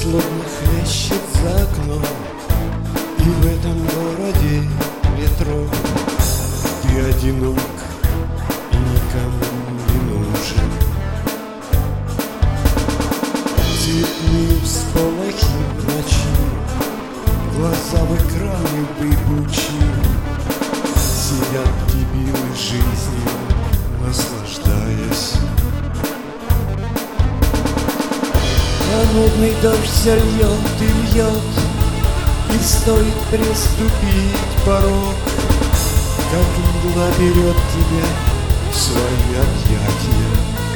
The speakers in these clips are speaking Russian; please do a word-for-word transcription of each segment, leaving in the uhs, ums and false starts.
Словно хлещет за окном, и в этом городе метро ты одинок и никому не нужен. Цветные всполохи ночи, глаза в экраны бегучие, сидят дебилы жизни, наслаждаясь. А нудный дождь все льет и льет, и стоит приступить порог, как мгла берет тебя в свои объятия.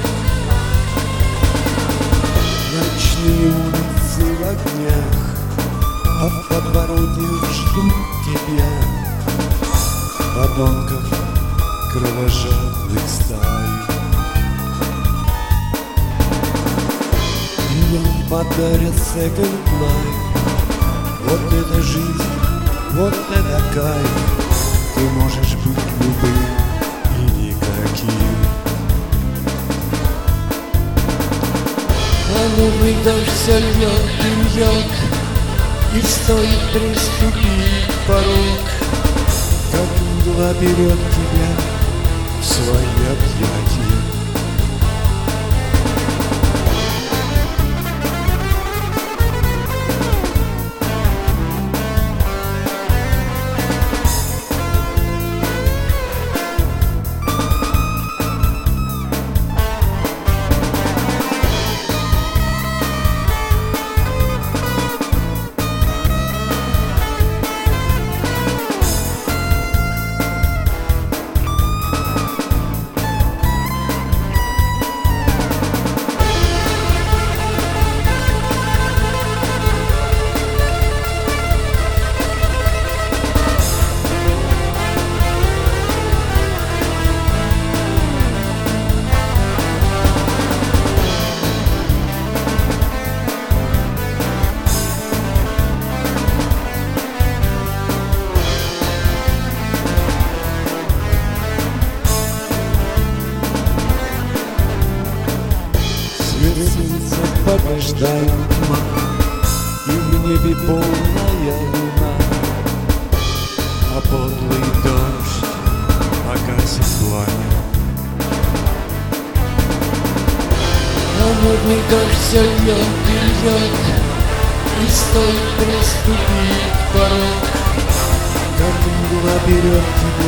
Ночные улицы в огнях, а в подворотнях ждут тебя подонков кровожадных стай. И нам подарят second life. Вот это жизнь, вот это кайф. Ты можешь быть любым и никаким. А новый дождь все льет и льет, и стоит приступить порог, как мгла берет тебя в свои объятия. Побеждает тьма, и в небе полная луна, а подлый дождь погасит пламя. А модный дождь все льет и льет, и стоит приступить порог, как мгла берет тебя